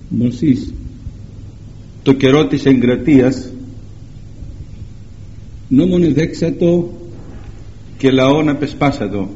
Μωσής το καιρό της εγκρατείας νόμον εδέξατο και λαόν απεσπάσατο,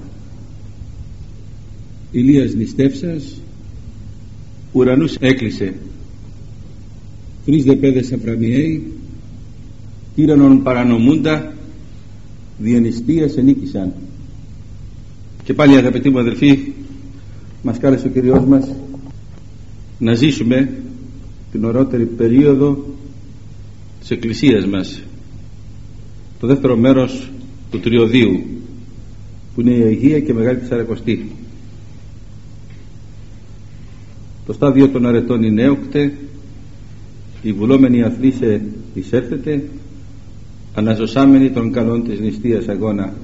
ηλίας νηστεύσας ουρανούς έκλεισε, τρεις δε πέδες Αφραμιαίοι τύραννον παρανομούντα διενιστίας ενίκησαν. Και πάλι, αγαπητοί μου αδελφοί, μας κάλεσε ο Κυριός μας να ζήσουμε την ωραιότερη περίοδο της Εκκλησίας μας, το δεύτερο μέρος του Τριωδίου, που είναι η Αγία και Μεγάλη Τεσσαρακοστή. Το στάδιο των αρετών είναι έωκτε, η βουλόμενη αθλήσε εισέρθετε, αναζωσάμενη των καλών της νηστείας αγώνα.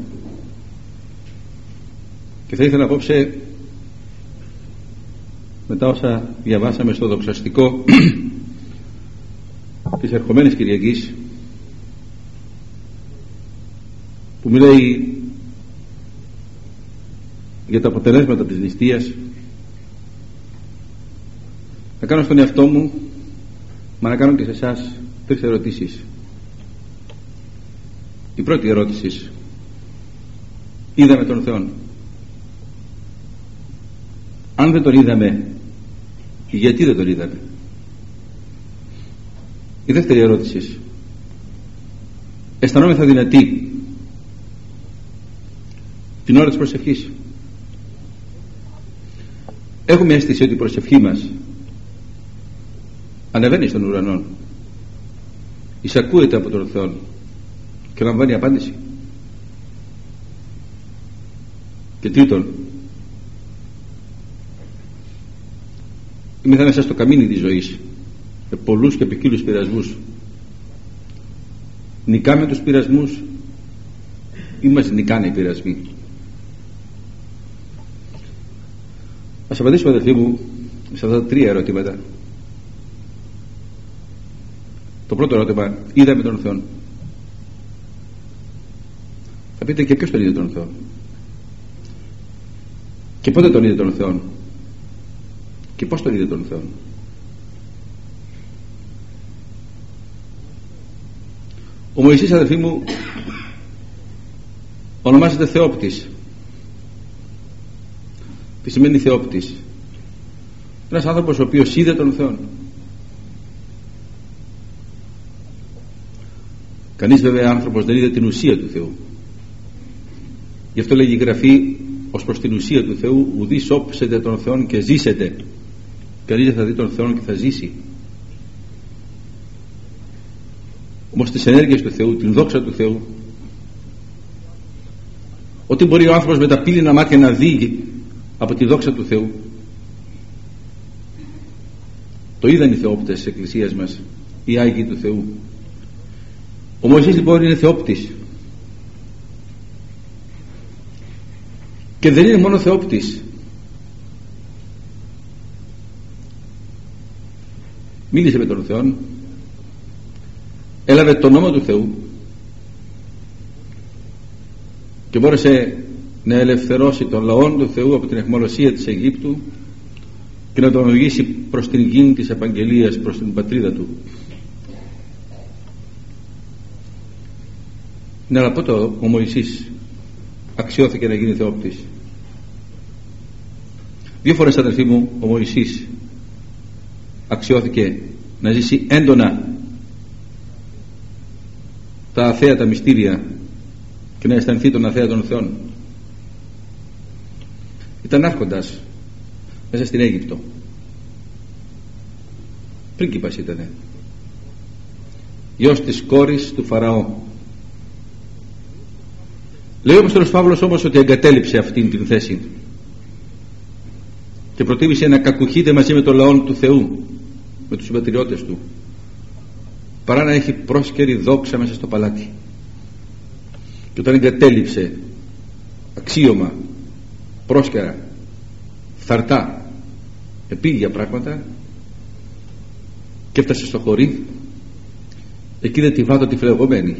Και θα ήθελα απόψε, μετά όσα διαβάσαμε στο δοξαστικό της ερχομένης Κυριακής, που μιλάει για τα αποτελέσματα της νηστείας, να κάνω στον εαυτό μου, μα να κάνω και σε εσάς, τρεις ερωτήσεις. Η πρώτη ερώτηση: είδαμε τον Θεό? Αν δεν τον είδαμε, γιατί δεν τον είδαμε? Η δεύτερη ερώτηση: αισθανόμεθα δυνατοί την ώρα της προσευχής? Έχουμε αίσθηση ότι η προσευχή μας ανεβαίνει στον ουρανό, εισακούεται από τον Θεό και λαμβάνει απάντηση? Και τρίτον, είμαστε μέσα στο καμίνι της ζωής, με πολλούς και ποικίλους πειρασμούς. Νικάμε τους πειρασμούς ή μας νικάνε οι πειρασμοί? Ας απαντήσουμε, αδελφοί μου, σε αυτά τα τρία ερωτήματα. Το πρώτο ερώτημα: είδαμε τον Θεό? Θα πείτε, και ποιος τον είδε τον Θεό? Και πότε τον είδε τον Θεό? Και πώς τον είδε τον Θεό? Ο Μωυσής, αδελφοί μου, ονομάζεται Θεόπτης. Τι σημαίνει Θεόπτης? Ένας άνθρωπος ο οποίος είδε τον Θεό. Κανείς βέβαια άνθρωπος δεν είδε την ουσία του Θεού. Γι' αυτό λέγει η Γραφή, ως προς την ουσία του Θεού, ουδείς όψετε τον Θεόν και ζήσετε. Κανείς δεν θα δει τον Θεό και θα ζήσει. Όμως τις ενέργειες του Θεού, την δόξα του Θεού, ό,τι μπορεί ο άνθρωπος με τα πύληνα μάτια να δει από τη δόξα του Θεού, το είδαν οι θεόπτες της Εκκλησίας μας, οι Άγιοι του Θεού. Ο Μωυσής λοιπόν είναι θεόπτης, και δεν είναι μόνο θεόπτης. Μίλησε με τον Θεό, έλαβε τον νόμο του Θεού και μπόρεσε να ελευθερώσει τον λαό του Θεού από την αιχμαλωσία της Αιγύπτου και να τον οδηγήσει προς την γη της επαγγελίας, προς την πατρίδα του. Ναι, αλλά πότε ο Μωυσής αξιώθηκε να γίνει θεόπτης? Δύο φορές, αδελφοί μου, ο Μωυσής αξιώθηκε να ζήσει έντονα τα αθέατα μυστήρια και να αισθανθεί τον αθέατον Θεόν. Ήταν άρχοντας μέσα στην Αίγυπτο, πρίγκιπας ήτανε, γιος της κόρης του Φαραώ. Λέει ο Απόστολος Παύλος όμως ότι εγκατέλειψε αυτήν την θέση και προτίμησε να κακουχείται μαζί με τον λαό του Θεού, με τους συμπατριώτες του, παρά να έχει πρόσκαιρη δόξα μέσα στο παλάτι. Και όταν εγκατέλειψε αξίωμα, πρόσκαιρα, θαρτά, επίγεια πράγματα, και έφτασε στο χωρί, εκεί δεν τη βάτω τη φλεγωμένη.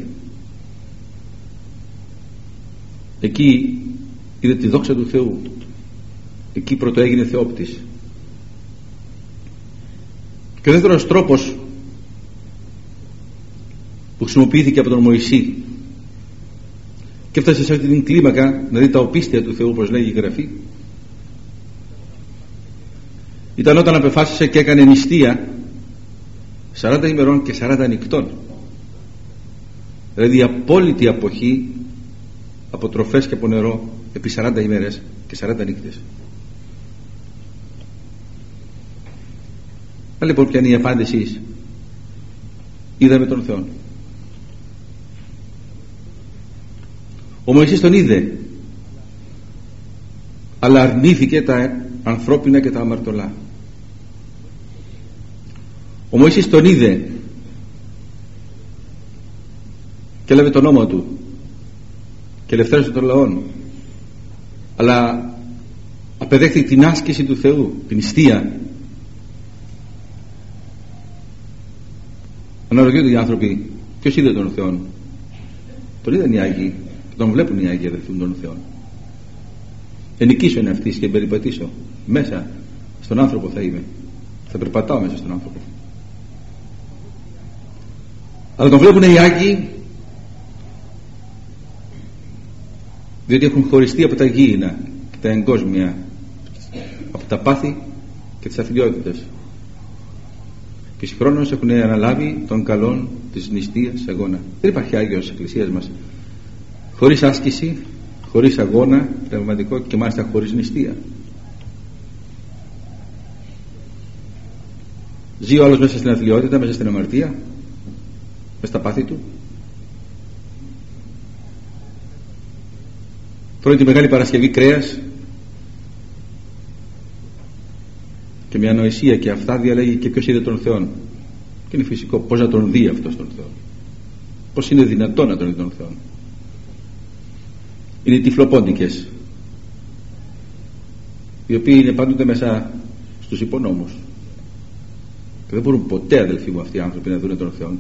Εκεί είδε τη δόξα του Θεού. Εκεί πρώτο έγινε θεόπτης. Και ο δεύτερος τρόπος που χρησιμοποιήθηκε από τον Μωυσή και έφτασε σε αυτή την κλίμακα να δει τα οπίστια του Θεού, όπως λέγει η Γραφή, ήταν όταν απεφάσισε και έκανε νηστεία 40 ημερών και 40 νυχτών, δηλαδή απόλυτη αποχή από τροφές και από νερό επί 40 ημέρες και 40 νύχτες. Λοιπόν, ποια είναι η απάντηση? Είδαμε τον Θεό. Ο Μωυσής τον είδε, αλλά αρνήθηκε τα ανθρώπινα και τα αμαρτωλά. Ο Μωυσής τον είδε και έλαβε τον νόμο του και ελευθέρωσε τον λαό, αλλά απεδέχθη την άσκηση του Θεού, την νηστεία. Αναρωτιούνται οι άνθρωποι, ποιος είδε τον Θεό? Τον είδαν οι Άγιοι, τον βλέπουν οι Άγιοι αδελφοί τον Θεό. Ενοικήσω είναι αυτής και περιπατήσω μέσα στον άνθρωπο, θα περπατάω μέσα στον άνθρωπο. Αλλά τον βλέπουν οι Άγιοι διότι έχουν χωριστεί από τα γήινα και τα εγκόσμια, από τα πάθη και τις αθλιότητες, και συγχρόνως έχουν αναλάβει τον καλόν της νηστείας αγώνα. Δεν υπάρχει Άγιος της Εκκλησίας μας χωρίς άσκηση, χωρίς αγώνα πνευματικό και μάλιστα χωρίς νηστεία. Ζει ο άλλος μέσα στην αθλιότητα, μέσα στην αμαρτία, μέσα στα πάθη του. Τρώει τη Μεγάλη Παρασκευή κρέας και με ανοησία και αυτά διαλέγει και ποιος είδε τον Θεό. Και είναι φυσικό πώς να τον δει αυτός τον Θεό, πώς είναι δυνατόν να τον δει τον Θεό. Είναι οι τυφλοπόντικες, οι οποίοι είναι πάντοτε μέσα στους υπονόμους και δεν μπορούν ποτέ, αδελφοί μου, αυτοί οι άνθρωποι να δουν τον Θεό.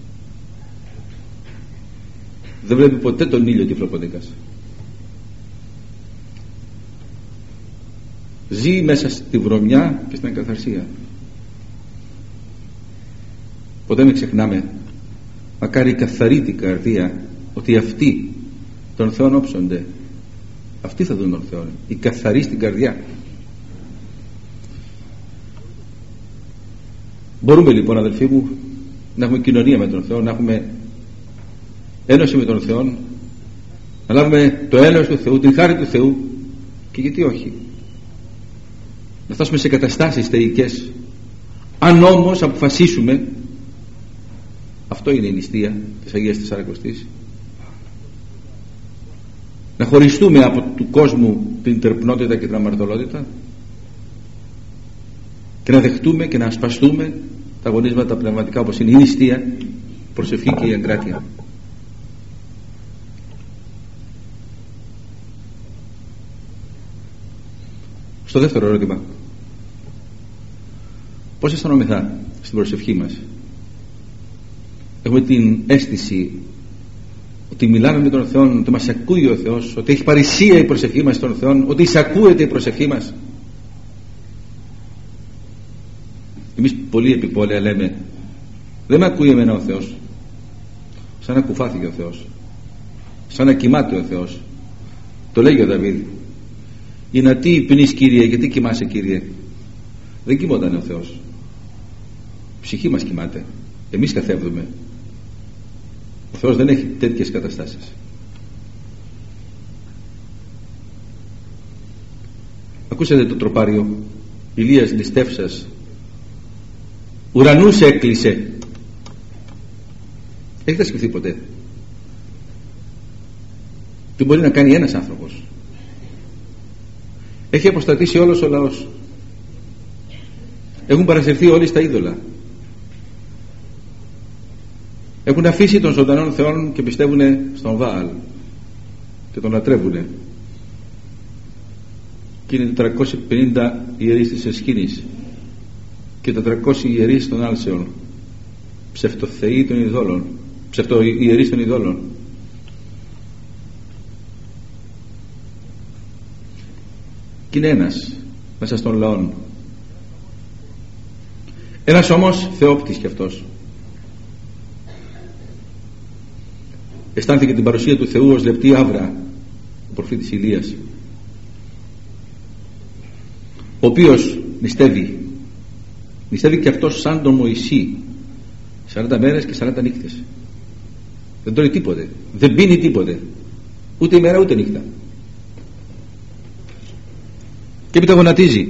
Δεν βλέπει ποτέ τον ήλιο τυφλοπόντικας. Ζει μέσα στη βρωμιά και στην ακαθαρσία. Ποτέ μην ξεχνάμε, μακάρι καθαρή την καρδία, ότι αυτοί τον Θεόν όψονται. Αυτοί θα δουν τον Θεό, οι καθαροί στην καρδιά. Μπορούμε λοιπόν, αδελφοί μου, να έχουμε κοινωνία με τον Θεό, να έχουμε ένωση με τον Θεό, να λάβουμε το έλεος του Θεού, την χάρη του Θεού, και γιατί όχι να φτάσουμε σε καταστάσεις θεϊκές, αν όμως αποφασίσουμε. Αυτό είναι η νηστεία της Αγίας Τεσσαρακοστής, να χωριστούμε από του κόσμου την τερπνότητα και την αμαρτωλότητα και να δεχτούμε και να ασπαστούμε τα αγωνίσματα πνευματικά, όπως είναι η νηστεία, η προσευχή και η εγκράτεια. Στο δεύτερο ερώτημα, πώς αισθανόμεθα στην προσευχή μας? Έχουμε την αίσθηση ότι μιλάμε με τον Θεό, ότι μας ακούει ο Θεός, ότι έχει παρησία η προσευχή μας στον Θεό, ότι εισακούεται η προσευχή μας? Εμείς πολύ επιπόλαια λέμε, δεν με ακούει εμένα ο Θεός, σαν να κουφάθηκε ο Θεός, σαν να κοιμάται ο Θεός. Το λέγει ο Δαβίδ, «Ινα τι πνείς, Κύριε, γιατί κοιμάσαι, Κύριε?» Δεν κοιμόταν ο Θεός, η ψυχή μας κοιμάται, εμείς καθεύδουμε. Ο Θεός δεν έχει τέτοιες καταστάσεις. Ακούσατε το τροπάριο, Ηλίας νηστεύσας ουρανούς έκλεισε. Έχετε σκεφτεί ποτέ τι μπορεί να κάνει ένας άνθρωπος? Έχει αποστατήσει όλος ο λαός, έχουν παρασυρθεί όλοι στα είδωλα, έχουν αφήσει τον ζωντανόν Θεόν και πιστεύουν στον Βάαλ και τον λατρεύουν, και είναι 450 ιερείς της Εσχήνης και 400 ιερείς των Άλσεων, ψευτοθεοί των ειδόλων, ψευτοϊερείς των ειδόλων. Και είναι ένας μέσα στον λαό. Ένας όμως θεόπτης κι αυτός αισθάνθηκε την παρουσία του Θεού ως λεπτή άβρα, ο προφήτης Ηλίας, ο οποίος νηστεύει κι αυτός σαν τον Μωυσή 40 μέρες και 40 νύχτες. Δεν τρώει τίποτε, δεν πίνει τίποτε, ούτε ημέρα ούτε νύχτα, και έπειτα γονατίζει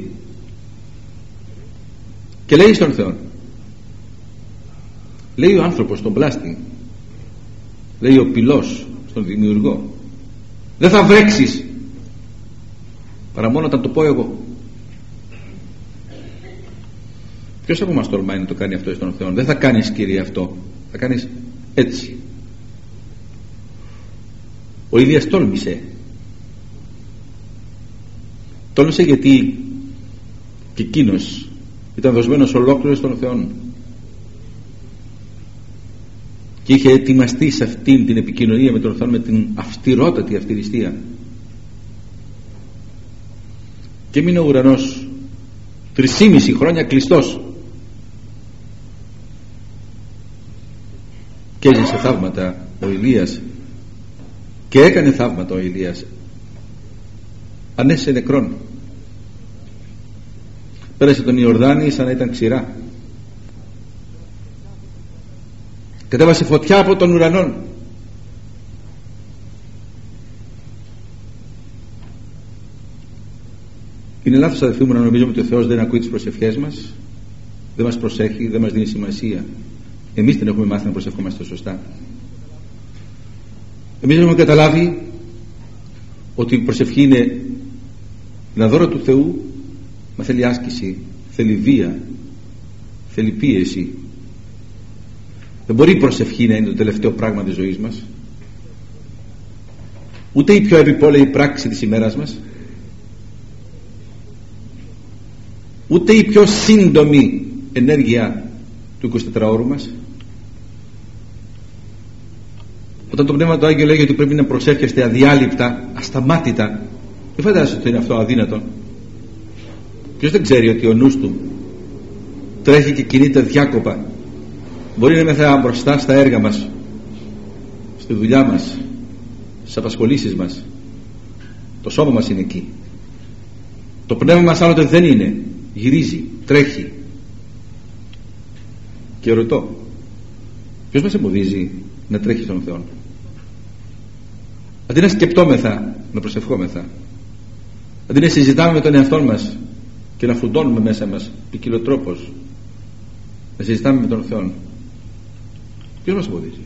και λέει στον Θεό, λέει ο άνθρωπος στον πλάστη, λέει ο πυλός στον δημιουργό, δεν θα βρέξεις παρά μόνο όταν το πω εγώ. Ποιος από μας τολμάει να το κάνει αυτό στον Θεό? Δεν θα κάνεις, Κύριε, αυτό, θα κάνεις έτσι. Ο Ηλίας τόλμησε γιατί και εκείνος ήταν δοσμένος ολόκληρος στον Θεό και είχε ετοιμαστεί σε αυτήν την επικοινωνία με τον Θεό με την αυστηρότατη αυτηριστία, και έμεινε ο ουρανός 3,5 χρόνια κλειστός και έζησε θαύματα ο Ηλίας, και έκανε θαύματα ο Ηλίας. Ανέσε νεκρόν, πέρασε τον Ιορδάνη σαν να ήταν ξηρά, κατέβασε φωτιά από τον ουρανόν. Είναι λάθος, αδελφοί μου, να νομίζουμε ότι ο Θεός δεν ακούει τις προσευχές μας, δεν μας προσέχει, δεν μας δίνει σημασία. Εμείς δεν έχουμε μάθει να προσευχόμαστε σωστά. Εμείς έχουμε καταλάβει ότι η προσευχή είναι ένα δώρο του Θεού, μα θέλει άσκηση, θέλει βία, θέλει πίεση. Δεν μπορεί η προσευχή να είναι το τελευταίο πράγμα της ζωής μας, ούτε η πιο επιπόλαιη πράξη της ημέρας μας, ούτε η πιο σύντομη ενέργεια του 24ωρου μας. Όταν το Πνεύμα του Άγιο λέγει ότι πρέπει να προσεύχεστε αδιάλειπτα, ασταμάτητα, δεν φαντάζεστε ότι είναι αυτό αδύνατο? Ποιος δεν ξέρει ότι ο νους του τρέχει και κινείται διάκοπα? Μπορεί να είμαστε μπροστά στα έργα μας, στη δουλειά μας, στις απασχολήσεις μας, το σώμα μας είναι εκεί, το πνεύμα μας άλλοτε δεν είναι, γυρίζει, τρέχει. Και ρωτώ, ποιος μας εμποδίζει να τρέχει στον Θεό? Αντί να σκεπτόμεθα, να προσευχόμεθα, αντί να συζητάμε με τον εαυτό μας και να φουντώνουμε μέσα μας ποικιλοτρόπως, να συζητάμε με τον Θεό, ποιος μας εμποδίζει?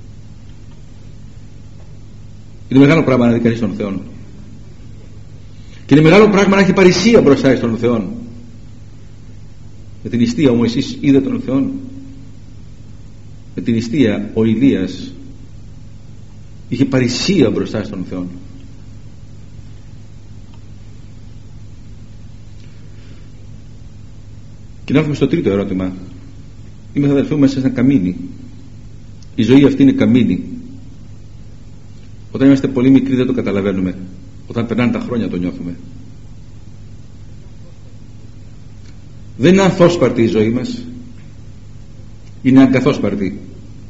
Είναι μεγάλο πράγμα να δει κανείς τον Θεό, και είναι μεγάλο πράγμα να έχει παρησία μπροστά στον Θεό. Με την νηστεία ο Μωυσής είδε τον Θεό, με την νηστεία ο Ηλίας είχε παρησία μπροστά στον Θεό. Και να έρθουμε στο τρίτο ερώτημα. Είμαι, αδελφοί μου, μέσα σε ένα καμίνι. Η ζωή αυτή είναι καμίνι. Όταν είμαστε πολύ μικροί δεν το καταλαβαίνουμε, όταν περνάνε τα χρόνια το νιώθουμε. Δεν είναι ανθόσπαρτη η ζωή μας, είναι αγκαθόσπαρτη.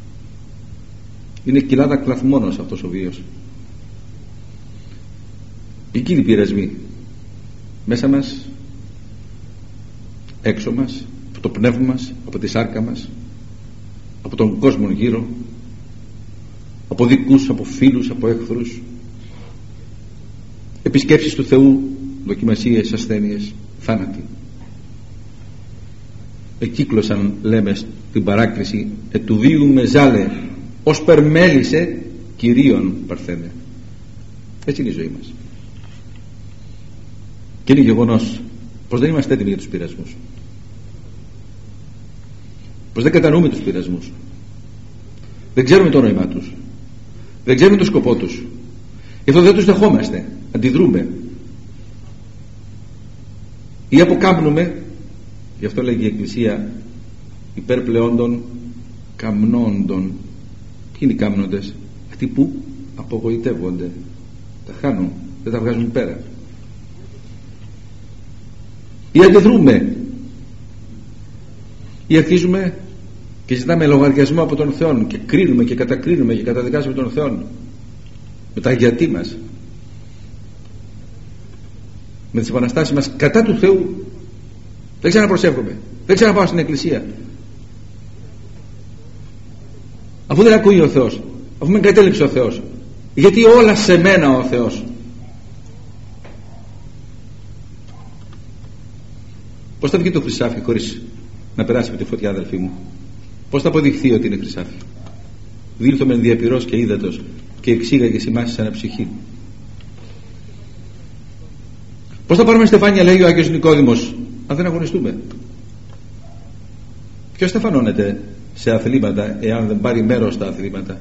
Είναι κοιλάδα κλαθμόνος αυτός ο βίος. Ποικίλοι πειρασμοί μέσα μας, έξω μας, από το πνεύμα μας, από τη σάρκα μας, από τον κόσμο γύρω, από δικούς, από φίλους, από έχθρους, επισκέψεις του Θεού, δοκιμασίες, ασθένειες, θάνατοι. Εκύκλωσαν, λέμε στην παράκληση, του βίου μεζάλε ως περμέλησε κυρίων παρθένε. Έτσι είναι η ζωή μας. Και είναι γεγονός πως δεν είμαστε έτοιμοι για τους πειρασμούς, πως δεν κατανοούμε τους πειρασμούς, δεν ξέρουμε το νόημά τους, δεν ξέρουμε τον σκοπό τους, γι' αυτό δεν τους δεχόμαστε, αντιδρούμε ή αποκάμπνουμε. Γι' αυτό λέγει η Εκκλησία υπερπλεόντων καμνόντων. Ποιοι είναι οι κάμνοντες? Αυτοί που απογοητεύονται, τα χάνουν, δεν τα βγάζουν πέρα. Ή αντιδρούμε ή αρχίζουμε και ζητάμε λογαριασμό από τον Θεό και κρίνουμε και κατακρίνουμε και καταδικάζουμε τον Θεό με τα γιατί μας, με τις επαναστάσεις μας κατά του Θεού. Δεν ξαναπροσεύχομαι, δεν ξαναπάω στην εκκλησία, αφού δεν ακούει ο Θεός, αφού με εγκατέλειψε ο Θεός, γιατί όλα σε μένα ο Θεός. Πώς θα βγει το χρυσάφι χωρίς να περάσει με τη φωτιά, αδελφοί μου? Πώς θα αποδειχθεί ότι είναι χρυσάφι? Δήλθομεν διαπυρός και ύδατος και εξήγαγε σημάσεις σαν ψυχή. Πώς θα πάρουμε στεφάνια, λέει ο Άγιος Νικόδημος, αν δεν αγωνιστούμε? Ποιος στεφανώνεται σε αθλήματα εάν δεν πάρει μέρος στα αθλήματα?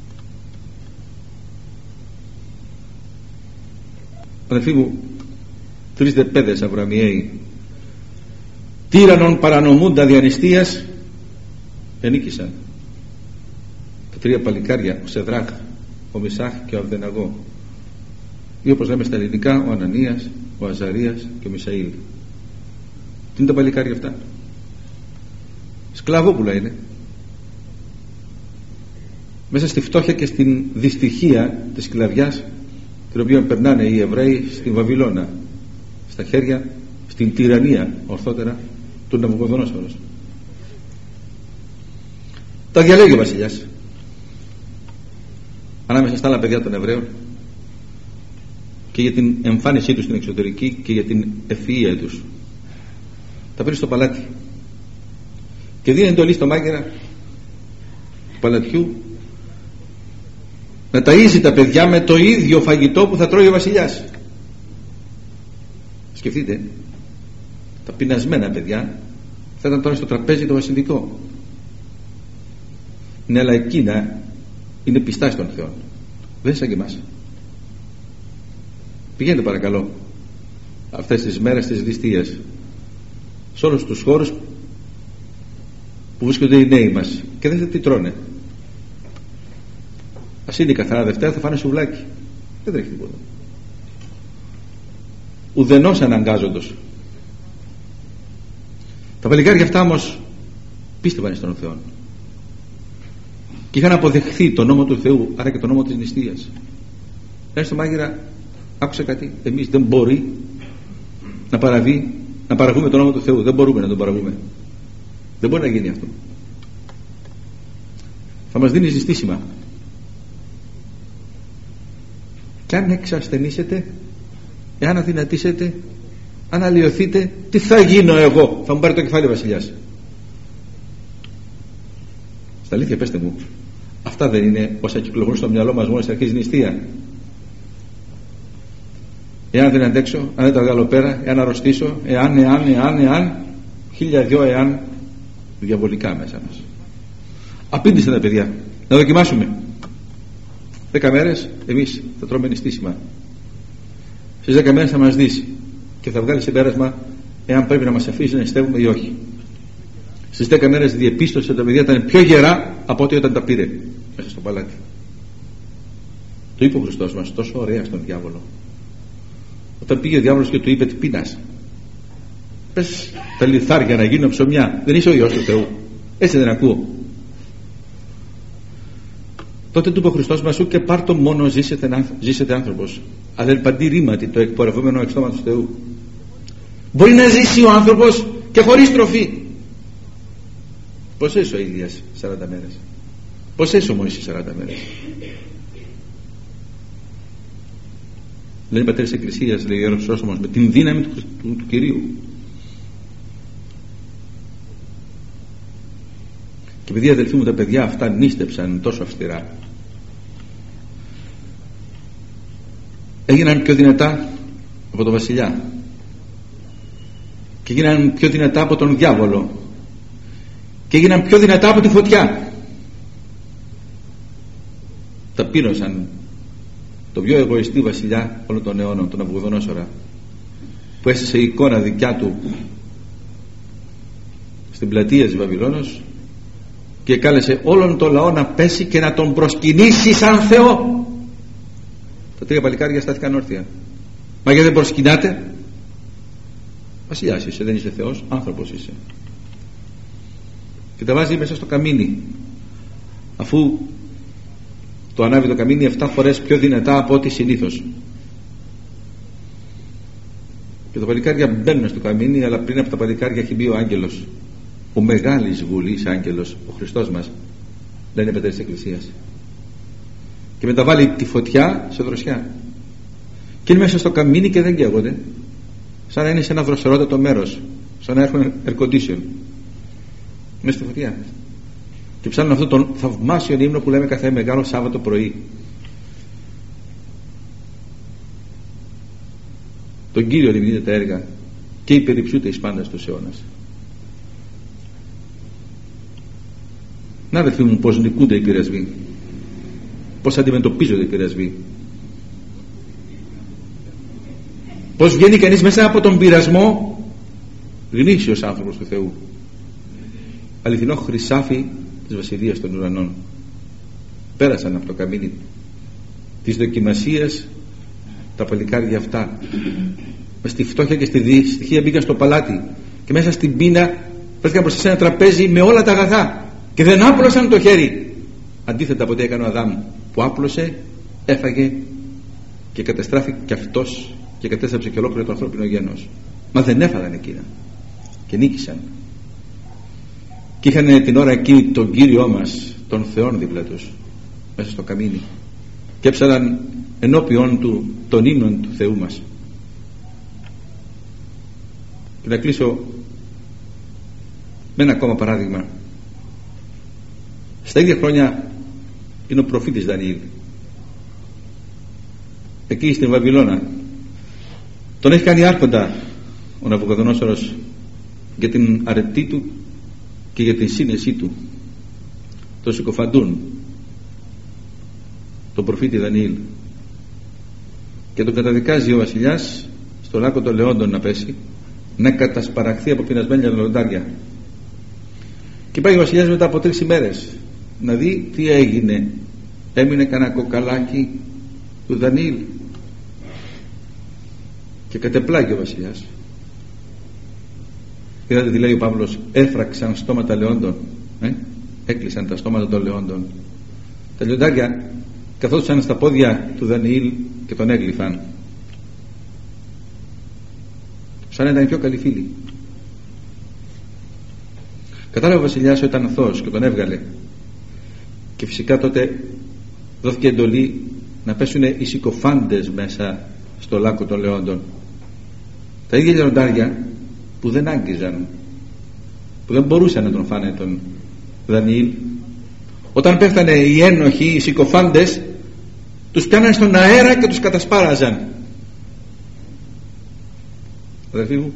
Αδελφοί μου, 3 παιδες Αβραμιαίοι, τύραννον παρανομούντα διανυστίας, ενίκησαν. Τα 3 παλικάρια, ο Σεδράχ, ο Μισάχ και ο Αβδεναγό, ή όπως λέμε στα ελληνικά, ο Ανανίας, ο Αζαρίας και ο Μισαήλ. Τι είναι τα παλικάρια αυτά? Σκλαβόπουλα είναι, μέσα στη φτώχεια και στην δυστυχία της σκλαβιάς, την οποία περνάνε οι Εβραίοι στην Βαβυλώνα, στα χέρια, στην τυραννία ορθότερα του Ναβουκοδονόσορου. Τα διαλέγει ο βασιλιάς ανάμεσα στα άλλα παιδιά των Εβραίων και για την εμφάνισή τους στην εξωτερική και για την ευφυΐα τους. Τα παίρνει στο παλάτι και δίνει εντολή στο μάγειρα του παλατιού να ταΐζει τα παιδιά με το ίδιο φαγητό που θα τρώει ο βασιλιάς. Σκεφτείτε, τα πεινασμένα παιδιά θα ήταν τώρα στο τραπέζι το βασιλικό. Ναι, αλλά εκείνα είναι πιστά στον Θεό, δεν σαν και εμάς. Πηγαίνετε παρακαλώ αυτές τις μέρες της ληστείας σε όλους τους χώρους που βρίσκονται οι νέοι μας και δεν θα τι τρώνε. Ας είναι καθαρά Δευτέρα, θα φάνε σουβλάκι, δεν τρέχει τίποτα. Ουδενός αναγκάζοντος. Τα παλικάρια αυτά όμως πίστευαν στον Θεό και είχαν αποδεχθεί τον νόμο του Θεού, άρα και τον νόμο της νηστείας. Λέει στο μάγειρα, άκουσα κάτι, εμείς δεν μπορεί να παραβούμε τον νόμο του Θεού, δεν μπορούμε να τον παραβούμε, δεν μπορεί να γίνει αυτό, θα μας δίνει ζυστήσιμα και αν εξασθενήσετε, εάν αδυνατήσετε, αν αλλοιωθείτε, τι θα γίνω εγώ? Θα μου πάρει το κεφάλι ο βασιλιάς. Στα αλήθεια πέστε μου, αυτά δεν είναι όσα κυκλοφορούν στο μυαλό μας μόλις αρχίζει η νηστεία? Εάν δεν αντέξω, αν δεν τα βγάλω πέρα, εάν αρρωστήσω, εάν 1002 εάν διαβολικά μέσα μας. Απήντησε τα παιδιά, να δοκιμάσουμε. 10 μέρες εμείς θα τρώμε νηστήσιμα. Στις 10 μέρες θα μας δεις και θα βγάλει συμπέρασμα εάν πρέπει να μας αφήσει να νηστεύουμε ή όχι. Στις 10 μέρες διεπίστωσε ότι τα παιδιά ήταν πιο γερά από ό,τι όταν τα πήρε μέσα στο παλάτι. Το είπε ο Χριστός μας τόσο ωραία στον διάβολο. Όταν πήγε ο διάβολος και του είπε, τι πεινάς? Πες τα λιθάρια να γίνουν ψωμιά, δεν είσαι ο Υιός του Θεού? Έτσι δεν ακούω? Τότε του είπε ο Χριστός μας, σου και πάρ' το μόνο ζήσετε άνθρωπος, αλλά ελπαντή ρήματι το εκπορευόμενο εξ στόματος του Θεού. Μπορεί να ζήσει ο άνθρωπος και χωρίς τροφή. Πώς έζησε ο Ηλίας 40 μέρες? Πώς έζησε ο Μωυσής 40 μέρες? Λένε οι πατέρες της Εκκλησίας, λέει ο Ιερός Χρυσόστομος, με την δύναμη του Κυρίου. Και επειδή, αδελφοί μου, τα παιδιά αυτά νήστεψαν τόσο αυστηρά, έγιναν πιο δυνατά από τον βασιλιά και έγιναν πιο δυνατά από τον διάβολο και έγιναν πιο δυνατά από τη φωτιά. Ταπείνωσαν τον πιο εγωιστή βασιλιά όλων των αιώνων, τον Ναβουκοδονόσορα, που έστησε η εικόνα δικιά του στην πλατεία της Βαβυλώνος και κάλεσε όλον τον λαό να πέσει και να τον προσκυνήσει σαν Θεό. Τα 3 παλικάρια στάθηκαν όρθια. Μα γιατί δεν προσκυνάτε? Βασιλιάς είσαι, δεν είσαι Θεός, άνθρωπος είσαι. και τα βάζει μέσα στο καμίνι, αφού το ανάβει το καμίνι 7 φορές πιο δυνατά από ό,τι συνήθως. Και τα παλικάρια μπαίνουν στο καμίνι, αλλά πριν από τα παλικάρια έχει μπει ο άγγελος, ο μεγάλης βουλής άγγελος, ο Χριστός μας, λένε οι πατέρες της Εκκλησίας, και μεταβάλει τη φωτιά σε δροσιά, και είναι μέσα στο καμίνι και δεν καίγονται, σαν να είναι σε ένα δροσερότατο μέρος, σαν να έχουν air condition μέσα στη φωτιά, και ψάχνουν αυτόν τον θαυμάσιο ύμνο που λέμε κάθε Μεγάλο Σάββατο πρωί, τον Κύριο λυμνείτε τα έργα και υπερυψούται εις πάντας τους αιώνας. Να αδελφοί μου, πως νικούνται οι πειρασμοί, πως αντιμετωπίζονται οι πειρασμοί, πως βγαίνει κανείς μέσα από τον πειρασμό γνήσιος άνθρωπος του Θεού, αληθινό χρυσάφι της Βασιλείας των Ουρανών. Πέρασαν από το καμίνι της δοκιμασίας τα παλικάρια αυτά, μες στη φτώχεια και στη δυστυχία μπήκαν στο παλάτι, και μέσα στην πείνα βρέθηκαν μπροστά σε ένα τραπέζι με όλα τα αγαθά και δεν άπλωσαν το χέρι, αντίθετα από ό,τι έκανε ο Αδάμ, που άπλωσε, έφαγε και καταστράφηκε και αυτός και κατέστρεψε και ολόκληρο το ανθρώπινο γένος. Μα δεν έφαγαν εκείνα και νίκησαν, και είχαν την ώρα εκείνη τον Κύριό μας, τον Θεόν δίπλα τους, μέσα στο καμίνι, και έψαλαν ενώπιον του των ύμνων του Θεού μας. Και να κλείσω με ένα ακόμα παράδειγμα. Στα ίδια χρόνια είναι ο προφήτης Δανιήλ, εκεί στην Βαβυλώνα. Τον έχει κάνει άρχοντα ο Ναβουκαδονόσορος για την αρετή του και για την σύνεσή του. Τον συκοφαντούν τον προφήτη Δανιήλ και τον καταδικάζει ο βασιλιάς στο λάκκο των Λεόντων να πέσει, να κατασπαραχθεί από πεινασμένια λιοντάρια. Και πάει ο βασιλιάς μετά από 3 ημέρες να δει τι έγινε. Έμεινε κανένα κοκαλάκι του Δανιήλ, και κατεπλάγει ο βασιλιάς. Είδατε τι λέει ο Παύλος, έφραξαν στόματα λεόντων, έκλεισαν τα στόματα των λεόντων. Τα λιοντάρια καθόντουσαν στα πόδια του Δανιήλ και τον έγλυφαν, σαν να ήταν οι πιο καλοί φίλοι. Κατάλαβε ο βασιλιάς ότι ήταν αθώος και τον έβγαλε, και φυσικά τότε δόθηκε εντολή να πέσουν οι συκοφάντες μέσα στο λάκκο των Λεόντων, τα ίδια λιοντάρια που δεν άγγιζαν, που δεν μπορούσαν να τον φάνε τον Δανιήλ. Όταν πέφτανε οι ένοχοι, οι συκοφάντες, τους πιάνανε στον αέρα και τους κατασπάραζαν. Αδελφοί μου,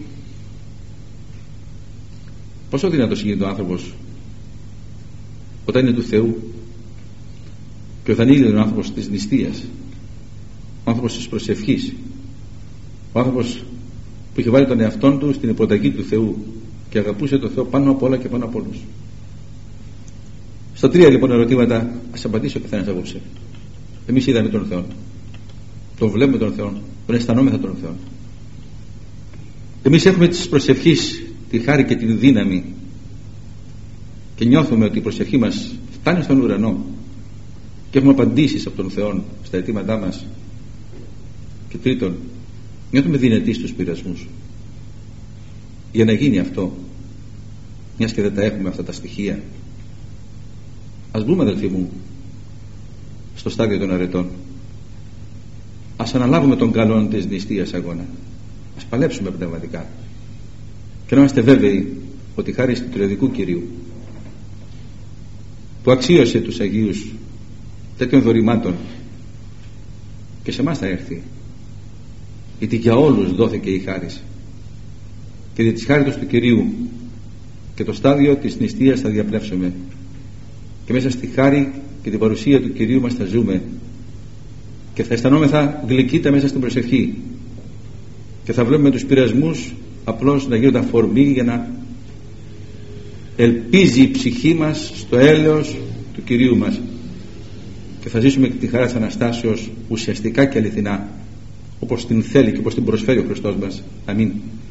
πόσο δυνατός γίνεται ο άνθρωπος όταν είναι του Θεού, και ο Δανιήλ είναι ο άνθρωπος της νηστείας, ο άνθρωπος της προσευχής, ο άνθρωπος που είχε βάλει τον εαυτόν του στην υποταγή του Θεού και αγαπούσε τον Θεό πάνω από όλα και πάνω από όλους. Στα 3 λοιπόν ερωτήματα ας απαντήσει ο καθένας απόψε. Εμείς είδαμε τον Θεό, τον βλέπουμε τον Θεό, τον αισθανόμεθα τον Θεό. Εμείς έχουμε της προσευχής τη χάρη και την δύναμη και νιώθουμε ότι η προσευχή μας φτάνει στον ουρανό και έχουμε απαντήσεις από τον Θεό στα αιτήματά μας. Και τρίτον, νιώθουμε δυνατοί στους πειρασμούς. Για να γίνει αυτό, μιας και δεν τα έχουμε αυτά τα στοιχεία, ας μπούμε, αδελφοί μου, στο στάδιο των αρετών. Ας αναλάβουμε τον καλόν της νηστείας αγώνα. Ας παλέψουμε πνευματικά και να είμαστε βέβαιοι ότι χάρη του τριωδικού Κυρίου, που αξίωσε τους Αγίους τέτοιων δωρημάτων, και σε εμάς θα έρθει, γιατί για όλους δόθηκε η χάρις, και δια της χάριτος του Κυρίου και το στάδιο της νηστείας θα διαπνεύσουμε, και μέσα στη χάρη και την παρουσία του Κυρίου μας θα ζούμε, και θα αισθανόμεθα γλυκύτα μέσα στην προσευχή, και θα βλέπουμε τους πειρασμούς απλώς να γίνονται αφορμή για να ελπίζει η ψυχή μας στο έλεος του Κυρίου μας, και θα ζήσουμε τη χαρά της Αναστάσεως ουσιαστικά και αληθινά, όπως την θέλει και όπως την προσφέρει ο Χριστός μας. Αμήν.